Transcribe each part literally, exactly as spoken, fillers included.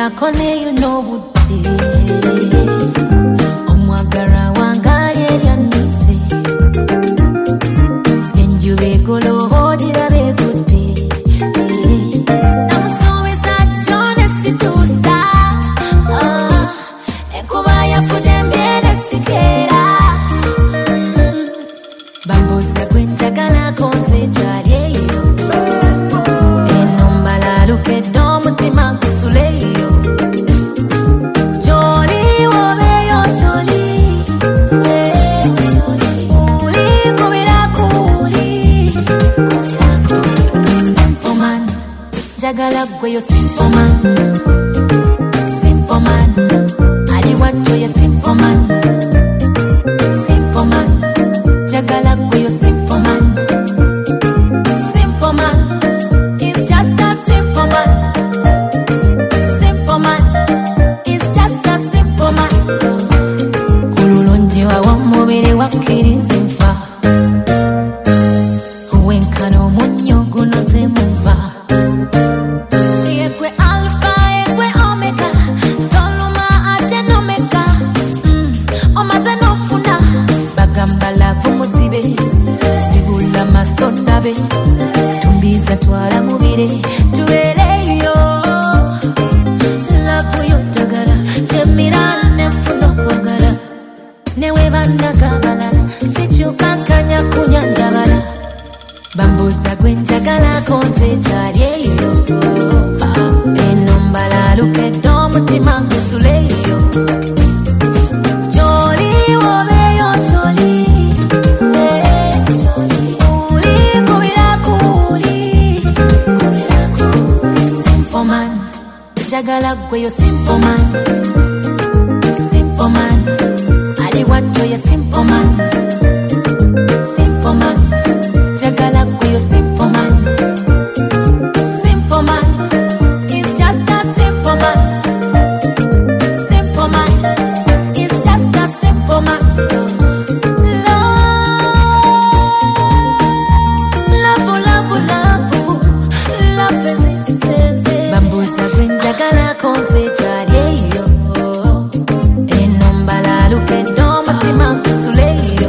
yako ne you know buti omwagara wangaye yanise enjube golo hodira beguti namusoweza jone situsa ekuba yafudembere sikera bambuza kwenjagala konse charyeyo enombala lukedo mutima kusuleyo joli wobeyo joli uli kubira kuli kubira kuli simple man jagala gweyo simple man simple man ali watu ya simple man simple man jagala gweyo simple man simple man is just a simple man simple man is just a simple man kululonje wa mubere wakirinze mfa wenkano munyo gunoze muva yekwe alpha yekwe omega toluma ate nomega mm. omaze nofuna bagambala vumuzibe zibula masondabe tumbiza twala mubire tuwereyo lavu yotagala chemirane mfuno kwagala newe bandagabala sichukankanya kunyanjabala bambuza gwenjagala konse charyeyo enombala lukedo mutima kusuleyo joli wobeyo joli uli kubira kuli kubira kuli simple man jagala gweyo simple man simple man ali watu ya simple man simple man jagala gweyo simple man simple man is just a simple man simple man is just a simple man love love love love is sense bambuza gwenjagala konse charyeyo enombala lukedo mutima kusuleyo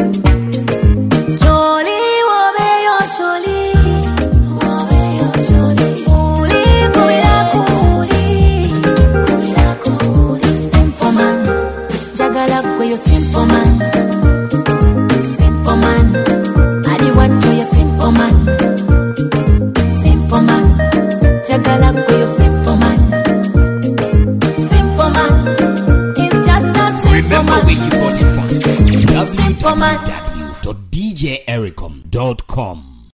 joli wobeyo joli wobeyo joli uli kubira kuli kubira kuli simple man jagala gweyo simple man simple man ali watu ya simple man simple man jagala gweyo simple man simple man is just a simple Remember man where you got it from. Simple man. w w w dot d j ericom dot com